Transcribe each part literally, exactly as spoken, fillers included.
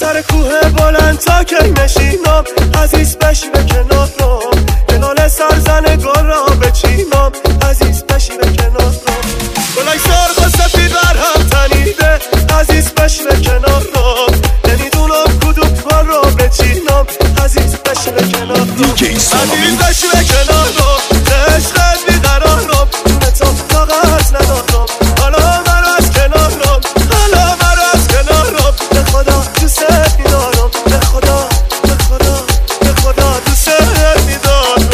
سر کوه بلند تا کی نشینم، عزیز بشی به کنارم، کنال سرزن گل را بچینم، عزیز بشی به کنارم. گلای سرخ و سفید بر هم تنیده، عزیز بشی به کنارم، نمیدونم کدوم گل را بچینم، عزیز بشی به کنارم، عزیز بشی به کنارم، عشقت بیقرارم، دونه تا طاقت ندارم، حالا مرا از کنارم، حالا مرا از کنارم، به خدا دوست میدارم، به خدا به خدا به خدا دوست میدارم.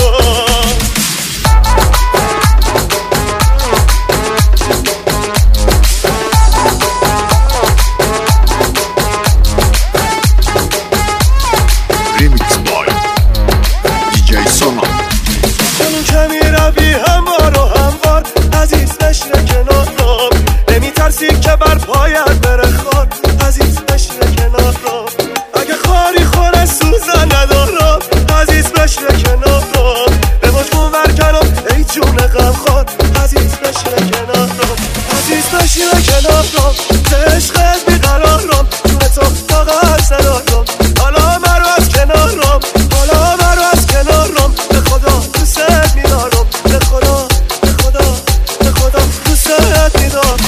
Remix by دی جی سونا. جنون که میروی هموار و هموار، عزیز بشی به کنارم، نمی ترسی که بر پایت بره خار، عزیز بشی به کنارم، اگه خاری خوره سوزن ندارم، عزیز بشی به کنارم، به مجموع برکنم ای جون غم خار، عزیز بشی به کنارم، عزیز بشی به کنارم، عشقت بیقرارم، جون تو طاقت ندارم، حالا مرا از کنارم، حالا مرا از کنارم، به خدا دوست میدارم، به خدا به خدا به خدا دوست میدارم.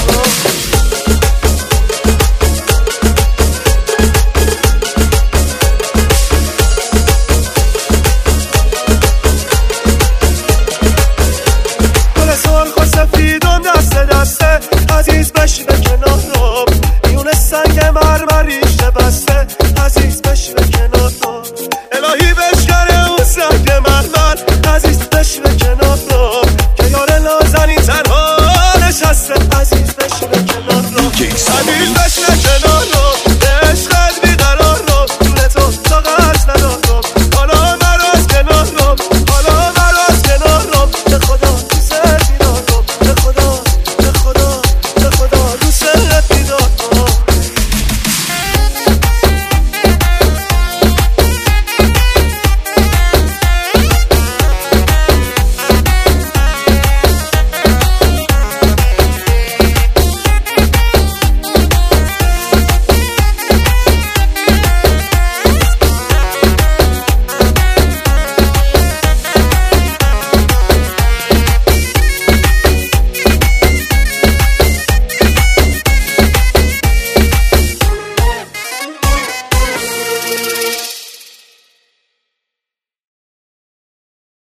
گل سرخ و سفیدم دست دسته، عزیز بشی به کنارم، میونه سنگ مرمریش بسته، عزیز بشی به کنارم.